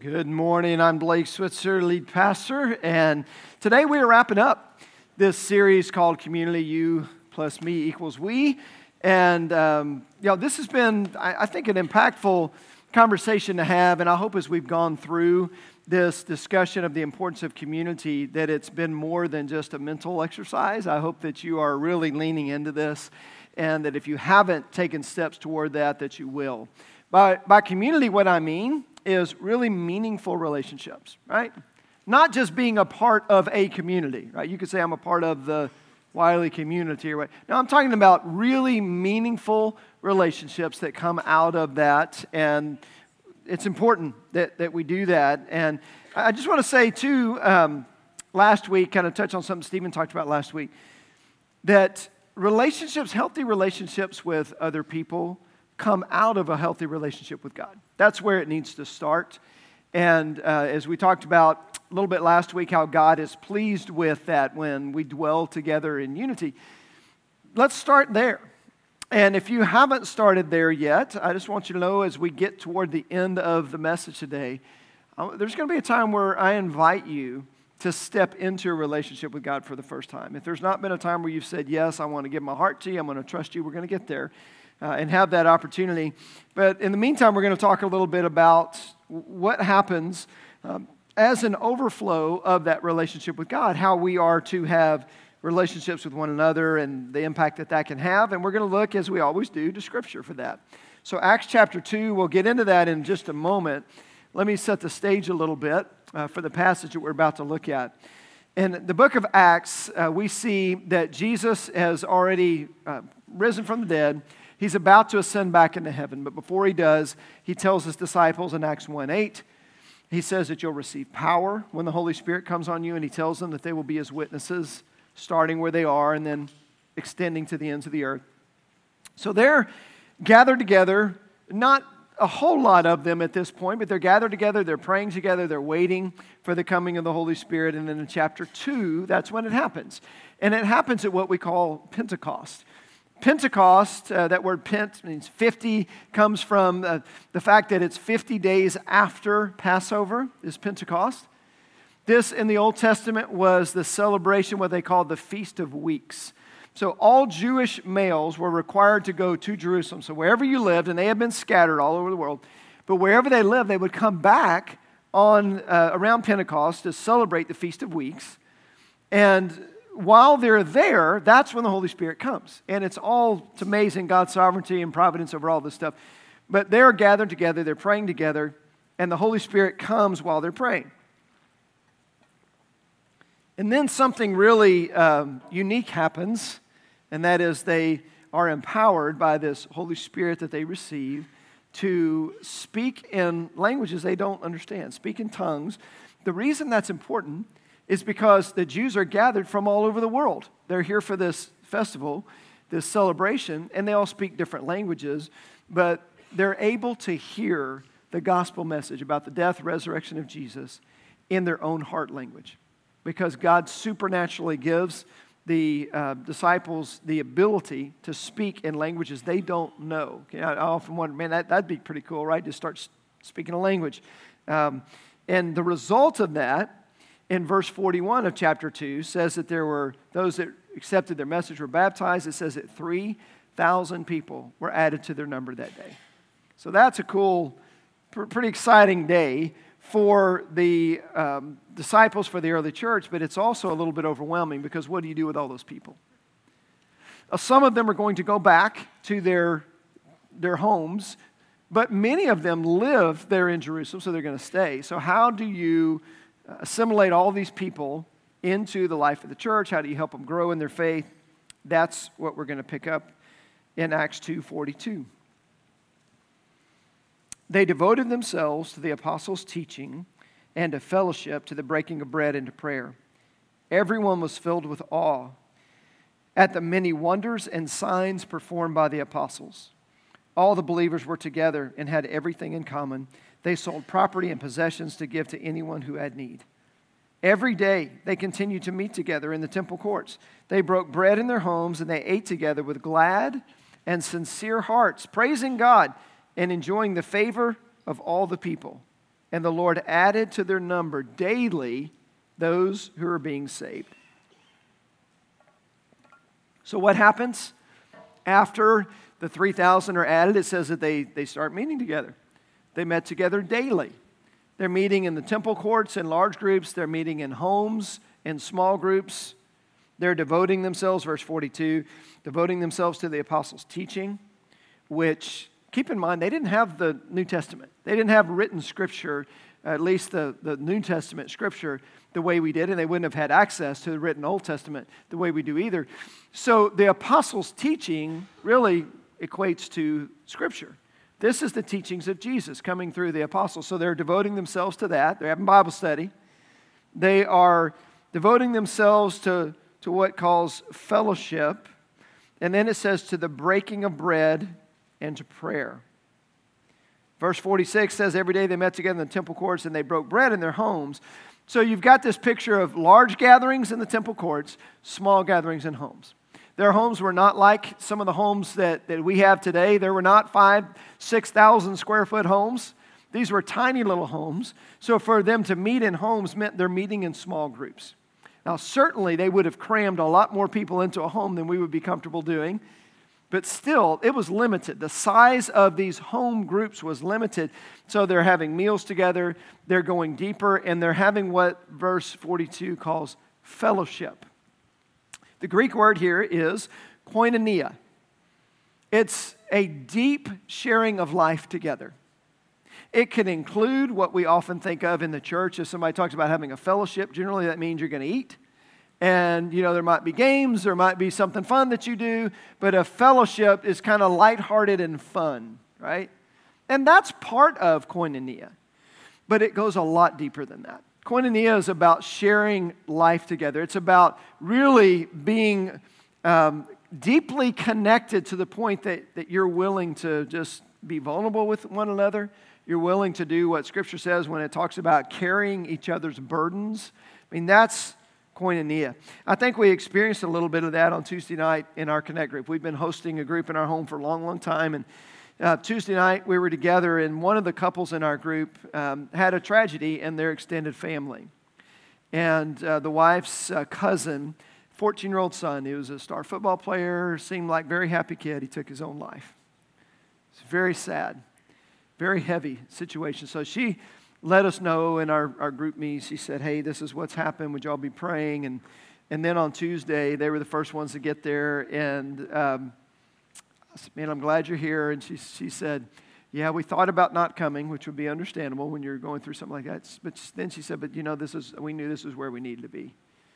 Good morning. I'm Blake Switzer, lead pastor, and today we are wrapping up this series called Community You Plus Me Equals We. And this has been, I think, an impactful conversation to have, and I hope as we've gone through this discussion of the importance of community that it's been more than just a mental exercise. I hope that you are really leaning into this, and that if you haven't taken steps toward that you will. By community, what I mean is really meaningful relationships, right? Not just being a part of a community, right? You could say I'm a part of the Wiley community or what. No, I'm talking about really meaningful relationships that come out of that, and it's important that we do that. And I just want to say too, last week, kind of touch on something Stephen talked about last week, that relationships, healthy relationships with other people come out of a healthy relationship with God. That's where it needs to start. And as we talked about a little bit last week, how God is pleased with that when we dwell together in unity. Let's start there. And if you haven't started there yet, I just want you to know as we get toward the end of the message today, there's going to be a time where I invite you to step into a relationship with God for the first time. If there's not been a time where you've said, yes, I want to give my heart to you, I'm going to trust you, we're going to get there. And have that opportunity. But in the meantime, we're going to talk a little bit about what happens as an overflow of that relationship with God, how we are to have relationships with one another and the impact that can have. And we're going to look, as we always do, to Scripture for that. So Acts chapter 2, we'll get into that in just a moment. Let me set the stage a little bit for the passage that we're about to look at. In the book of Acts, we see that Jesus has already risen from the dead. He's about to ascend back into heaven, but before he does, he tells his disciples in Acts 1:8, he says that you'll receive power when the Holy Spirit comes on you, and he tells them that they will be his witnesses, starting where they are and then extending to the ends of the earth. So they're gathered together, not a whole lot of them at this point, but they're gathered together, they're praying together, they're waiting for the coming of the Holy Spirit, and then in chapter 2, that's when it happens. And it happens at what we call Pentecost. Pentecost, that word pent means 50, comes from the fact that it's 50 days after Passover is Pentecost. This in the Old Testament was the celebration, what they called the Feast of Weeks. So all Jewish males were required to go to Jerusalem. So wherever you lived, and they had been scattered all over the world, but wherever they lived, they would come back on around Pentecost to celebrate the Feast of Weeks. And while they're there, that's when the Holy Spirit comes. And it's amazing, God's sovereignty and providence over all this stuff. But they're gathered together, they're praying together, and the Holy Spirit comes while they're praying. And then something really unique happens, and that is they are empowered by this Holy Spirit that they receive to speak in languages they don't understand, speak in tongues. The reason that's important is because the Jews are gathered from all over the world. They're here for this festival, this celebration, and they all speak different languages, but they're able to hear the gospel message about the death, resurrection of Jesus in their own heart language, because God supernaturally gives the disciples the ability to speak in languages they don't know. Okay, I often wonder, man, that'd be pretty cool, right? Just start speaking a language. And the result of that, in verse 41 of chapter 2, says that there were those that accepted their message were baptized. It says that 3,000 people were added to their number that day. So that's a cool, pretty exciting day for the disciples, for the early church, but it's also a little bit overwhelming because what do you do with all those people? Some of them are going to go back to their homes, but many of them live there in Jerusalem, so they're going to stay. So how do you assimilate all these people into the life of the church? How do you help them grow in their faith? That's what we're going to pick up in Acts 2:42. They devoted themselves to the apostles' teaching and to fellowship, to the breaking of bread and to prayer. Everyone was filled with awe at the many wonders and signs performed by the apostles. All the believers were together and had everything in common. They sold property and possessions to give to anyone who had need. Every day they continued to meet together in the temple courts. They broke bread in their homes and they ate together with glad and sincere hearts, praising God and enjoying the favor of all the people. and the Lord added to their number daily those who are being saved. So what happens after the 3,000 are added? It says that they start meeting together. They met together daily. They're meeting in the temple courts in large groups. They're meeting in homes in small groups. They're devoting themselves, verse 42, devoting themselves to the apostles' teaching, which, keep in mind, they didn't have the New Testament. They didn't have written scripture, at least the New Testament scripture, the way we did, and they wouldn't have had access to the written Old Testament the way we do either. So the apostles' teaching really equates to scripture. This is the teachings of Jesus coming through the apostles. So they're devoting themselves to that. They're having Bible study. They are devoting themselves to what calls fellowship. And then it says to the breaking of bread and to prayer. Verse 46 says every day they met together in the temple courts and they broke bread in their homes. So you've got this picture of large gatherings in the temple courts, small gatherings in homes. Their homes were not like some of the homes that we have today. There were not 5,000-6,000 square foot homes. These were tiny little homes. So for them to meet in homes meant they're meeting in small groups. Now certainly they would have crammed a lot more people into a home than we would be comfortable doing. But still, it was limited. The size of these home groups was limited. So they're having meals together, they're going deeper, and they're having what verse 42 calls fellowship. The Greek word here is koinonia. It's a deep sharing of life together. It can include what we often think of in the church. If somebody talks about having a fellowship, generally that means you're going to eat. And, there might be games, there might be something fun that you do, but a fellowship is kind of lighthearted and fun, right? And that's part of koinonia, but it goes a lot deeper than that. Koinonia is about sharing life together. It's about really being deeply connected to the point that you're willing to just be vulnerable with one another. You're willing to do what Scripture says when it talks about carrying each other's burdens. I mean, that's koinonia. I think we experienced a little bit of that on Tuesday night in our Connect group. We've been hosting a group in our home for a long, long time. And Tuesday night we were together, and one of the couples in our group had a tragedy in their extended family. And the wife's cousin, 14-year-old son, he was a star football player, seemed like a very happy kid. He took his own life. It's very sad, very heavy situation. So she let us know in our group meet. She said, hey, this is what's happened. Would y'all be praying? And then on Tuesday, they were the first ones to get there. And I said, man, I'm glad you're here. And she said, yeah, we thought about not coming, which would be understandable when you're going through something like that. But then she said, but we knew this is where we needed to be.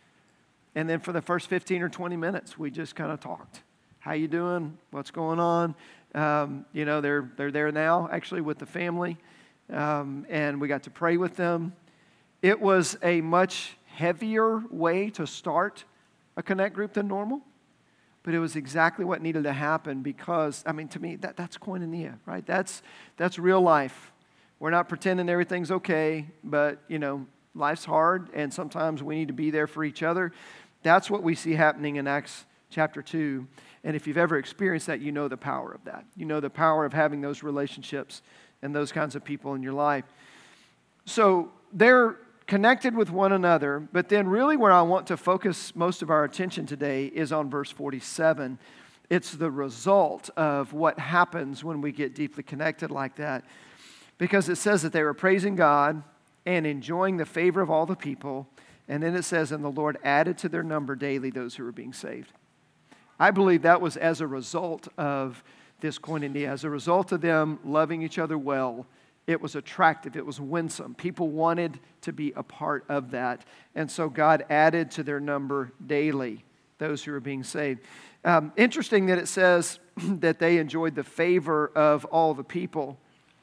And then for the first 15 or 20 minutes, we just kind of talked. How you doing? What's going on? They're there now, actually, with the family. And we got to pray with them. It was a much heavier way to start a Connect group than normal, but it was exactly what needed to happen because, to me, that's koinonia, right? That's real life. We're not pretending everything's okay, but, life's hard, and sometimes we need to be there for each other. That's what we see happening in Acts chapter 2. And if you've ever experienced that, you know the power of that. You know the power of having those relationships and those kinds of people in your life. So they're connected with one another, but then really where I want to focus most of our attention today is on verse 47. It's the result of what happens when we get deeply connected like that. Because it says that they were praising God and enjoying the favor of all the people. And then it says, and the Lord added to their number daily those who were being saved. I believe that was as a result of this koinonia, as a result of them loving each other well. It was attractive. It was winsome. People wanted to be a part of that. And so God added to their number daily those who were being saved. Interesting that it says that they enjoyed the favor of all the people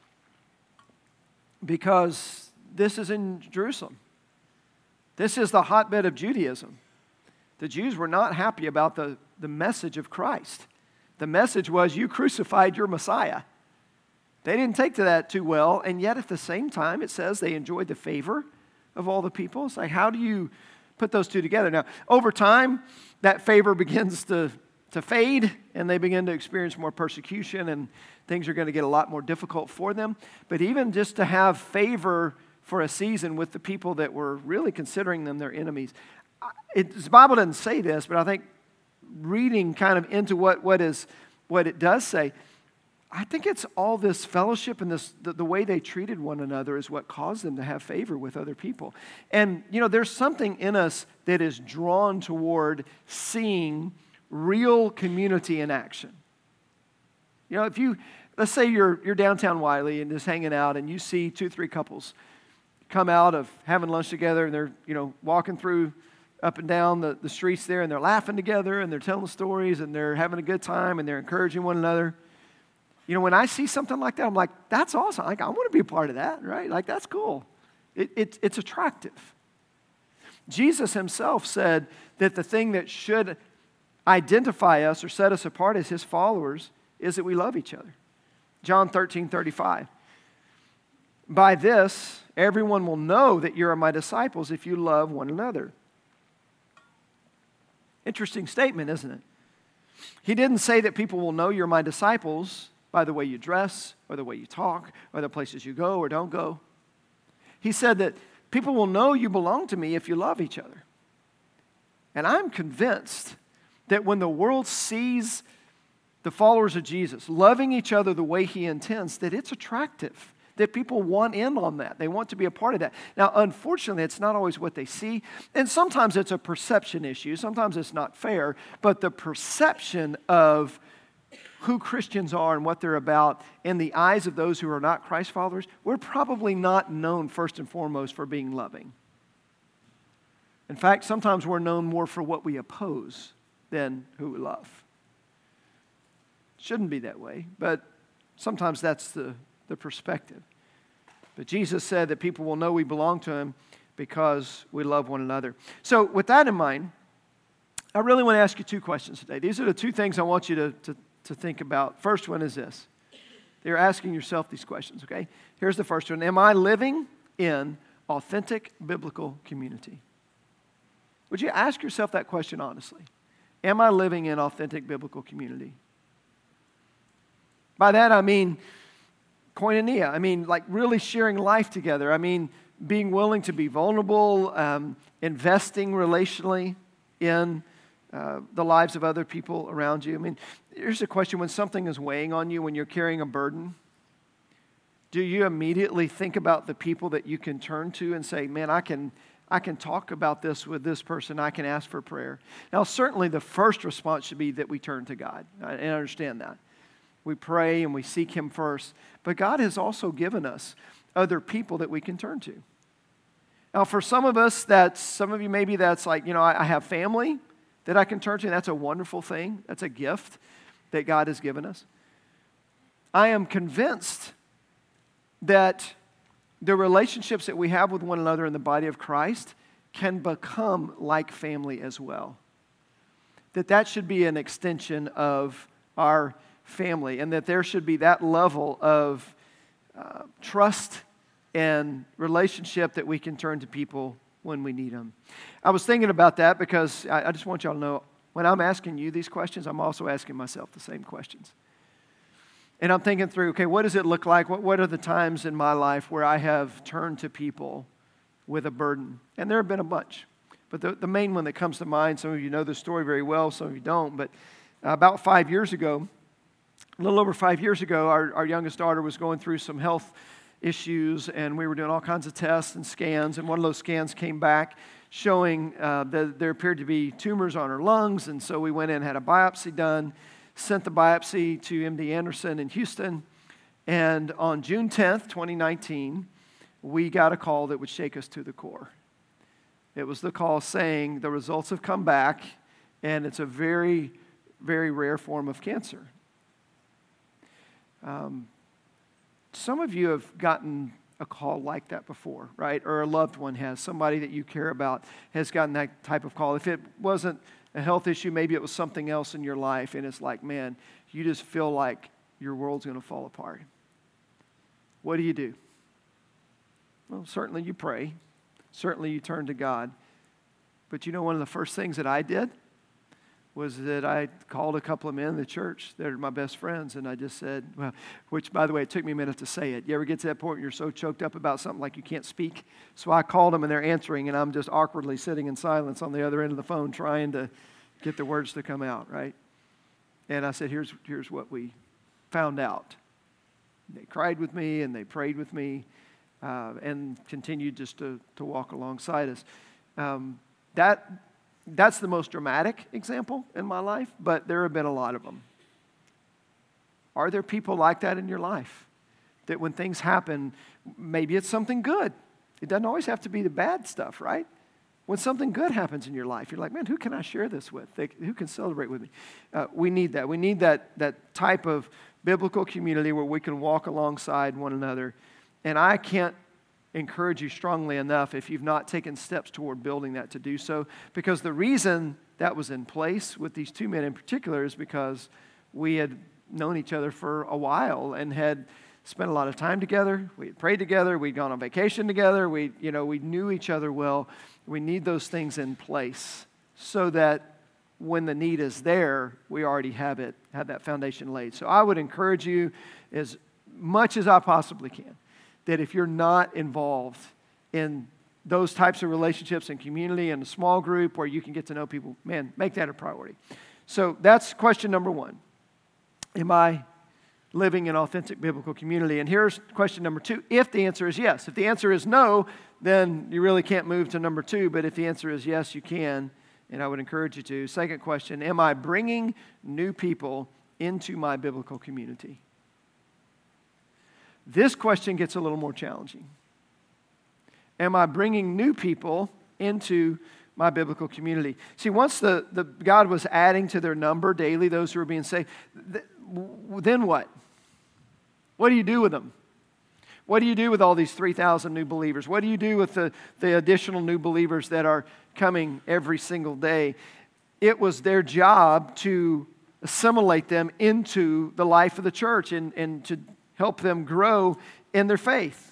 because this is in Jerusalem. This is the hotbed of Judaism. The Jews were not happy about the message of Christ. The message was, you crucified your Messiah. They didn't take to that too well, and yet at the same time, it says they enjoyed the favor of all the people. It's like, how do you put those two together? Now, over time, that favor begins to to fade, and they begin to experience more persecution, and things are going to get a lot more difficult for them. But even just to have favor for a season with the people that were really considering them their enemies. The Bible doesn't say this, but I think reading kind of into what it does say, I think it's all this fellowship and the way they treated one another is what caused them to have favor with other people. And, there's something in us that is drawn toward seeing real community in action. Let's say you're downtown Wiley and just hanging out and you see 2-3 couples come out of having lunch together and they're, walking through up and down the streets there and they're laughing together and they're telling stories and they're having a good time and they're encouraging one another. When I see something like that, I'm like, that's awesome. Like, I want to be a part of that, right? Like, that's cool. It's attractive. Jesus himself said that the thing that should identify us or set us apart as his followers is that we love each other. John 13:35. By this, everyone will know that you are my disciples if you love one another. Interesting statement, isn't it? He didn't say that people will know you're my disciples by the way you dress or the way you talk or the places you go or don't go. He said that people will know you belong to me if you love each other. And I'm convinced that when the world sees the followers of Jesus loving each other the way he intends, that it's attractive, that people want in on that. They want to be a part of that. Now, unfortunately, it's not always what they see, and sometimes it's a perception issue. Sometimes it's not fair, but the perception of who Christians are and what they're about in the eyes of those who are not Christ followers, we're probably not known first and foremost for being loving. In fact, sometimes we're known more for what we oppose than who we love. Shouldn't be that way, but sometimes that's the perspective. But Jesus said that people will know we belong to him because we love one another. So with that in mind, I really want to ask you 2 questions today. These are the 2 things I want you to think about. First one is this. You're asking yourself these questions, okay? Here's the first one. Am I living in authentic biblical community? Would you ask yourself that question honestly? Am I living in authentic biblical community? By that I mean koinonia. I mean like really sharing life together. I mean being willing to be vulnerable, investing relationally in the lives of other people around you. I mean, here's a question. When something is weighing on you, when you're carrying a burden, do you immediately think about the people that you can turn to and say, man, I can talk about this with this person. I can ask for prayer. Now, certainly the first response should be that we turn to God. And I understand that. We pray and we seek him first. But God has also given us other people that we can turn to. Now, for some of us, some of you maybe that's like, I have family that I can turn to. That's a wonderful thing. That's a gift that God has given us. I am convinced that the relationships that we have with one another in the body of Christ can become like family as well. That should be an extension of our family, and that there should be that level of trust and relationship that we can turn to people when we need them. I was thinking about that because I just want y'all to know, when I'm asking you these questions, I'm also asking myself the same questions. And I'm thinking through, okay, what does it look like? What are the times in my life where I have turned to people with a burden? And there have been a bunch. But the main one that comes to mind, some of you know the story very well, some of you don't, but about 5 years ago, a little over 5 years ago, our youngest daughter was going through some health issues, and we were doing all kinds of tests and scans, and one of those scans came back showing that there appeared to be tumors on her lungs, and so we went in and had a biopsy done, sent the biopsy to MD Anderson in Houston, and on June 10th, 2019, we got a call that would shake us to the core. It was the call saying the results have come back, and it's a very, very rare form of cancer. Some of you have gotten a call like that before, right? Or a loved one has. Somebody that you care about has gotten that type of call. If it wasn't a health issue, maybe it was something else in your life, and it's like, man, you just feel like your world's going to fall apart. What do you do? Well, certainly you pray. Certainly you turn to God. But one of the first things that I did was that I called a couple of men in the church that are my best friends, and I just said, well, which, by the way, it took me a minute to say it. You ever get to that point where you're so choked up about something like you can't speak? So I called them, and they're answering, and I'm just awkwardly sitting in silence on the other end of the phone trying to get the words to come out, right? And I said, here's what we found out. They cried with me, and they prayed with me, and continued just to walk alongside us. That's the most dramatic example in my life, but there have been a lot of them. Are there people like that in your life? That when things happen, maybe it's something good. It doesn't always have to be the bad stuff, right? When something good happens in your life, you're like, man, who can I share this with? Who can celebrate with me? We need that. We need that type of biblical community where we can walk alongside one another. And I can't encourage you strongly enough if you've not taken steps toward building that to do so, because the reason that was in place with these two men in particular is because we had known each other for a while and had spent a lot of time together. We had prayed together. We'd gone on vacation together. We knew each other well. We need those things in place so that when the need is there, we already have that foundation laid. So I would encourage you as much as I possibly can that if you're not involved in those types of relationships and community and a small group where you can get to know people, man, make that a priority. So that's question number one. Am I living in authentic biblical community? And here's question number two. If the answer is yes. If the answer is no, then you really can't move to number two. But if the answer is yes, you can. And I would encourage you to. Second question, am I bringing new people into my biblical community? This question gets a little more challenging. Am I bringing new people into my biblical community? See, once the God was adding to their number daily, those who were being saved, then what? What do you do with them? What do you do with all these 3,000 new believers? What do you do with the additional new believers that are coming every single day? It was their job to assimilate them into the life of the church and to help them grow in their faith.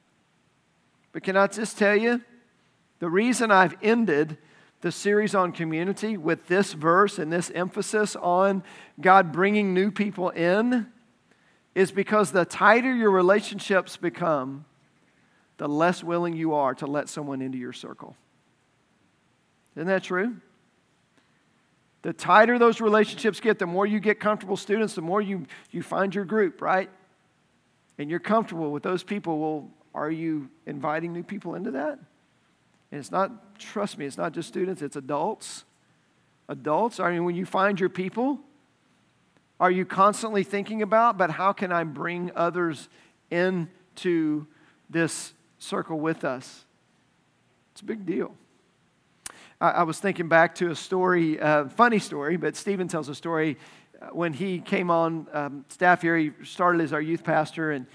But can I just tell you, the reason I've ended the series on community with this verse and this emphasis on God bringing new people in is because the tighter your relationships become, the less willing you are to let someone into your circle. Isn't that true? The tighter those relationships get, the more you get comfortable students, the more you find your group, right? And you're comfortable with those people. Well, are you inviting new people into that? And it's not, trust me, it's not just students, it's adults. Adults, I mean, when you find your people, are you constantly thinking about, but how can I bring others into this circle with us? It's a big deal. I was thinking back to a story, funny story, but Stephen tells a story. When he came on staff here, he started as our youth pastor, and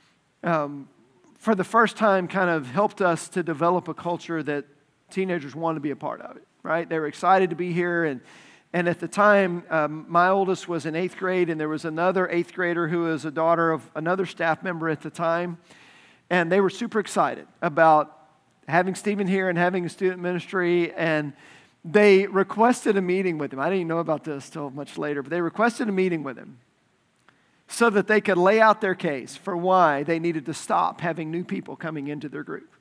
for the first time kind of helped us to develop a culture that teenagers wanted to be a part of it, right? They were excited to be here, and at the time, my oldest was in 8th grade, and there was another 8th grader who was a daughter of another staff member at the time, and they were super excited about having Stephen here and having a student ministry, and they requested a meeting with him. I didn't even know about this till much later, but they requested a meeting with him so that they could lay out their case for why they needed to stop having new people coming into their group.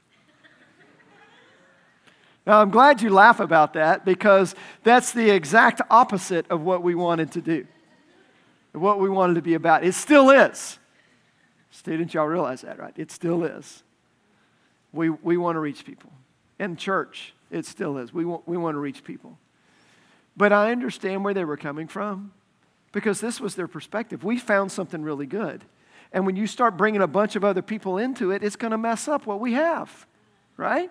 Now, I'm glad you laugh about that because that's the exact opposite of what we wanted to do, what we wanted to be about. It still is. Students, y'all realize that, right? It still is. We want to reach people. In church, it still is. We want to reach people. But I understand where they were coming from because this was their perspective. We found something really good. And when you start bringing a bunch of other people into it, it's going to mess up what we have, right?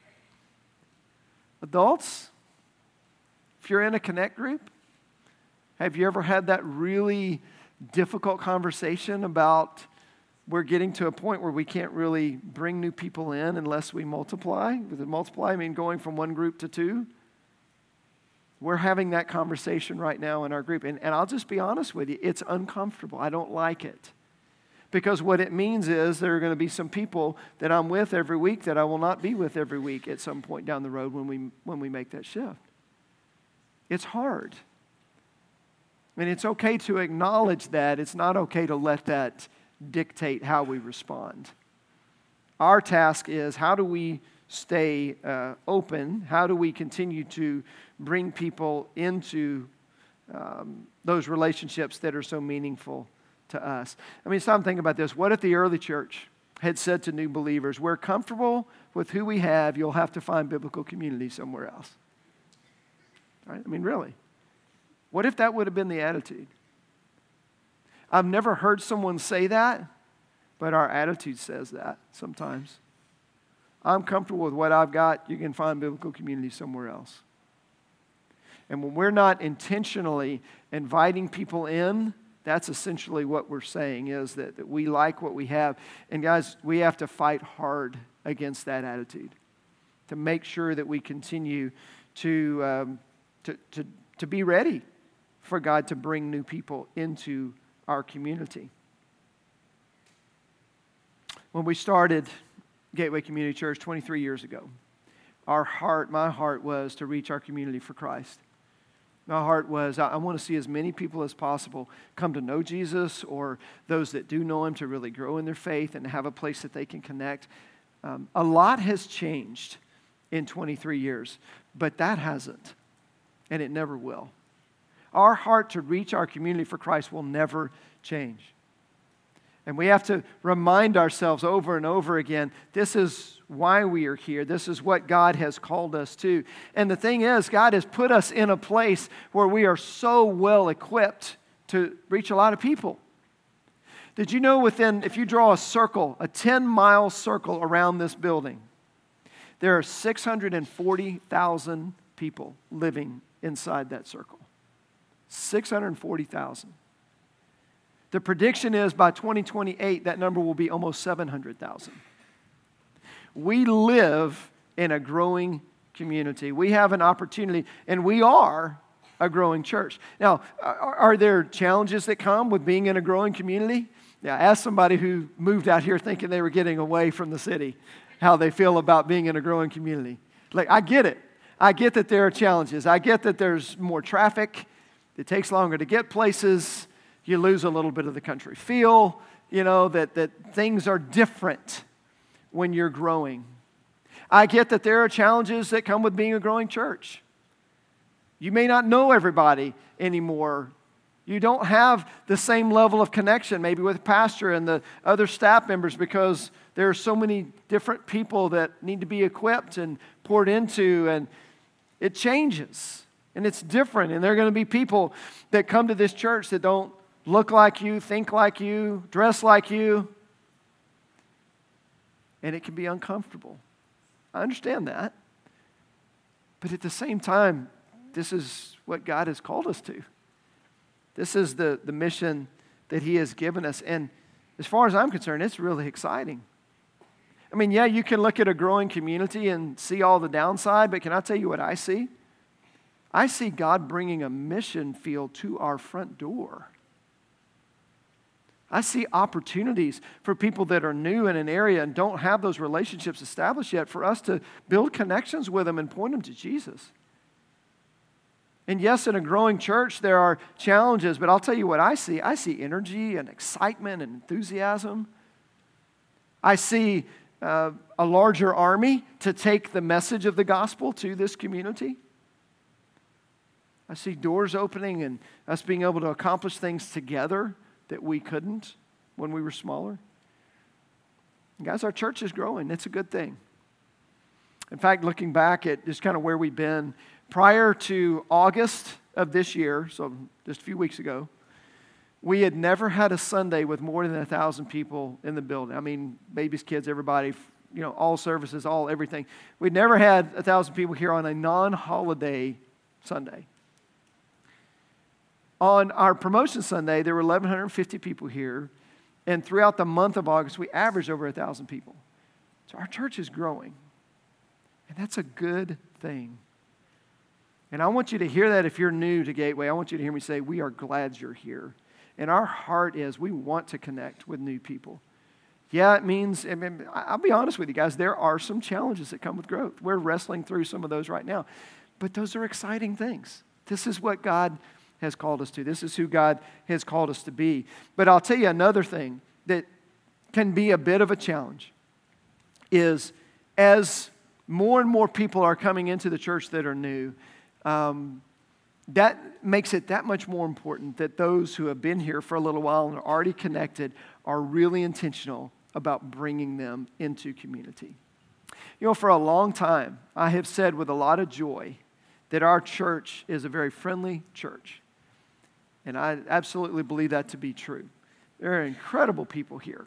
Adults, if you're in a connect group, have you ever had that really difficult conversation about we're getting to a point where we can't really bring new people in unless we multiply? With multiply, I mean going from one group to two. We're having that conversation right now in our group. And I'll just be honest with you, it's uncomfortable. I don't like it. Because what it means is there are going to be some people that I'm with every week that I will not be with every week at some point down the road when we make that shift. It's hard. And it's okay to acknowledge that. It's not okay to let that dictate how we respond. Our task is, how do we stay open? How do we continue to bring people into those relationships that are so meaningful to us? I mean, stop and think about this. What if the early church had said to new believers, we're comfortable with who we have, you'll have to find biblical community somewhere else? Right? I mean, really. What if that would have been the attitude? I've never heard someone say that, but our attitude says that sometimes. I'm comfortable with what I've got. You can find biblical community somewhere else. And when we're not intentionally inviting people in, that's essentially what we're saying, is that we like what we have. And guys, we have to fight hard against that attitude to make sure that we continue to be ready for God to bring new people into our community. When we started Gateway Community Church 23 years ago, my heart was to reach our community for Christ. My heart was, I want to see as many people as possible come to know Jesus, or those that do know Him to really grow in their faith and have a place that they can connect. A lot has changed in 23 years, but that hasn't, and it never will. Our heart to reach our community for Christ will never change. And we have to remind ourselves over and over again, this is why we are here. This is what God has called us to. And the thing is, God has put us in a place where we are so well equipped to reach a lot of people. Did you know if you draw a circle, a 10-mile circle around this building, there are 640,000 people living inside that circle. 640,000. The prediction is by 2028, that number will be almost 700,000. We live in a growing community. We have an opportunity, and we are a growing church. Now, are there challenges that come with being in a growing community? Yeah, ask somebody who moved out here thinking they were getting away from the city, how they feel about being in a growing community. Like, I get it. I get that there are challenges. I get that there's more traffic. It takes longer to get places. You lose a little bit of the country feel, that things are different when you're growing. I get that there are challenges that come with being a growing church. You may not know everybody anymore. You don't have the same level of connection maybe with pastor and the other staff members, because there are so many different people that need to be equipped and poured into, and it changes. And it's different. And there are going to be people that come to this church that don't look like you, think like you, dress like you. And it can be uncomfortable. I understand that. But at the same time, this is what God has called us to. This is the mission that He has given us. And as far as I'm concerned, it's really exciting. I mean, yeah, you can look at a growing community and see all the downside, but can I tell you what I see? I see God bringing a mission field to our front door. I see opportunities for people that are new in an area and don't have those relationships established yet, for us to build connections with them and point them to Jesus. And yes, in a growing church, there are challenges, but I'll tell you what I see. I see energy and excitement and enthusiasm. I see a larger army to take the message of the gospel to this community. I see doors opening and us being able to accomplish things together that we couldn't when we were smaller. And guys, our church is growing. It's a good thing. In fact, looking back at just kind of where we've been, prior to August of this year, so just a few weeks ago, we had never had a Sunday with more than 1,000 people in the building. I mean, babies, kids, everybody, all services, everything. We'd never had 1,000 people here on a non-holiday Sunday. On our promotion Sunday, there were 1,150 people here, and throughout the month of August, we averaged over 1,000 people. So our church is growing, and that's a good thing. And I want you to hear that if you're new to Gateway. I want you to hear me say, we are glad you're here. And our heart is we want to connect with new people. Yeah, it means, I'll be honest with you guys, there are some challenges that come with growth. We're wrestling through some of those right now. But those are exciting things. This is what God has called us to. This is who God has called us to be. But I'll tell you another thing that can be a bit of a challenge is as more and more people are coming into the church that are new, that makes it that much more important that those who have been here for a little while and are already connected are really intentional about bringing them into community. You know, for a long time, I have said with a lot of joy that our church is a very friendly church. And I absolutely believe that to be true. There are incredible people here.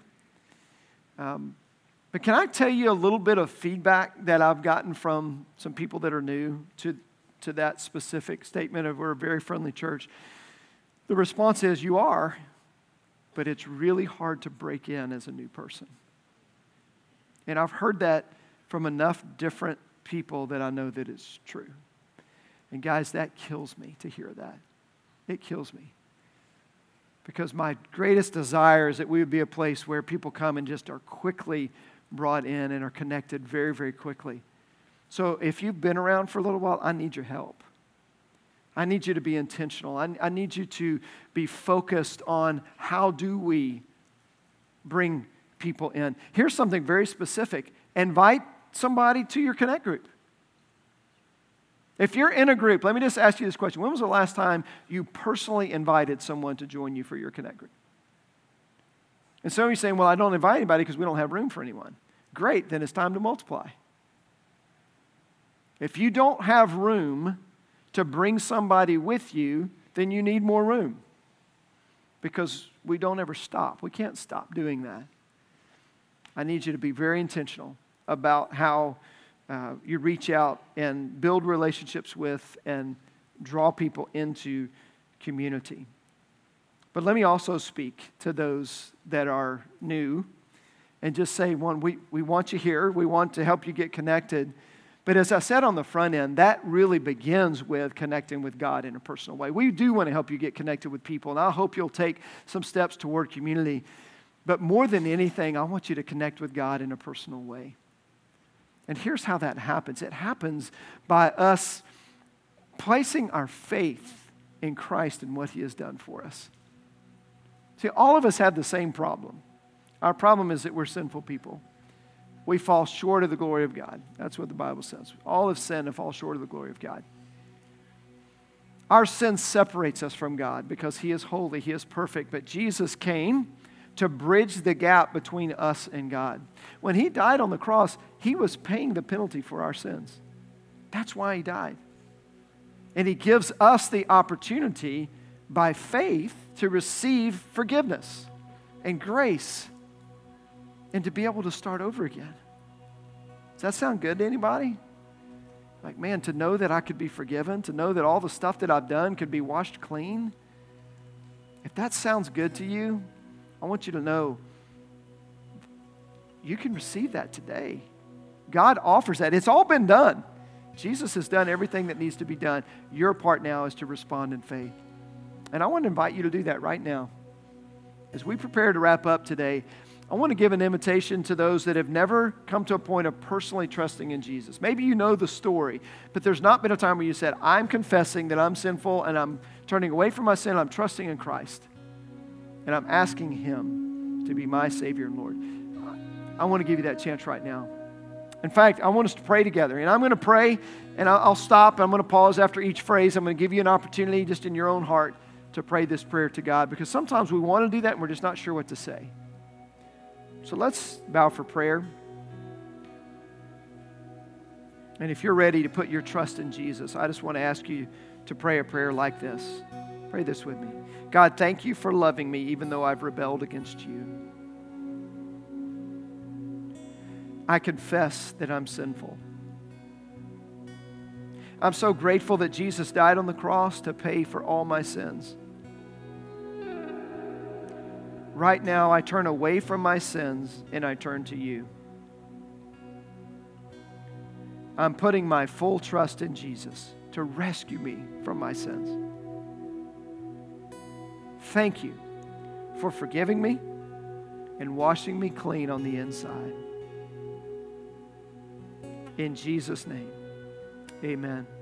But can I tell you a little bit of feedback that I've gotten from some people that are new to that specific statement of we're a very friendly church? The response is, you are, but it's really hard to break in as a new person. And I've heard that from enough different people that I know that it's true. And guys, that kills me to hear that. It kills me. Because my greatest desire is that we would be a place where people come and just are quickly brought in and are connected very, very quickly. So if you've been around for a little while, I need your help. I need you to be intentional. I need you to be focused on how do we bring people in. Here's something very specific. Invite somebody to your Connect group. If you're in a group, let me just ask you this question. When was the last time you personally invited someone to join you for your Connect group? And some of you are saying, well, I don't invite anybody because we don't have room for anyone. Great, then it's time to multiply. If you don't have room to bring somebody with you, then you need more room. Because we don't ever stop. We can't stop doing that. I need you to be very intentional about how you reach out and build relationships with and draw people into community. But let me also speak to those that are new and just say, one, we want you here. We want to help you get connected. But as I said on the front end, that really begins with connecting with God in a personal way. We do want to help you get connected with people, and I hope you'll take some steps toward community. But more than anything, I want you to connect with God in a personal way. And here's how that happens. It happens by us placing our faith in Christ and what He has done for us. See, all of us have the same problem. Our problem is that we're sinful people. We fall short of the glory of God. That's what the Bible says. All have sinned and fall short of the glory of God. Our sin separates us from God because He is holy, He is perfect. But Jesus came to bridge the gap between us and God. When He died on the cross, He was paying the penalty for our sins. That's why He died. And He gives us the opportunity by faith to receive forgiveness and grace and to be able to start over again. Does that sound good to anybody? Like, man, to know that I could be forgiven, to know that all the stuff that I've done could be washed clean. If that sounds good to you, I want you to know you can receive that today. God offers that. It's all been done. Jesus has done everything that needs to be done. Your part now is to respond in faith. And I want to invite you to do that right now. As we prepare to wrap up today, I want to give an invitation to those that have never come to a point of personally trusting in Jesus. Maybe you know the story, but there's not been a time where you said, I'm confessing that I'm sinful and I'm turning away from my sin. I'm trusting in Christ. And I'm asking Him to be my Savior and Lord. I want to give you that chance right now. In fact, I want us to pray together. And I'm going to pray, and I'll stop. I'm going to pause after each phrase. I'm going to give you an opportunity just in your own heart to pray this prayer to God. Because sometimes we want to do that and we're just not sure what to say. So let's bow for prayer. And if you're ready to put your trust in Jesus, I just want to ask you to pray a prayer like this. Pray this with me. God, thank you for loving me even though I've rebelled against you. I confess that I'm sinful. I'm so grateful that Jesus died on the cross to pay for all my sins. Right now, I turn away from my sins and I turn to you. I'm putting my full trust in Jesus to rescue me from my sins. Thank you for forgiving me and washing me clean on the inside. In Jesus' name, amen.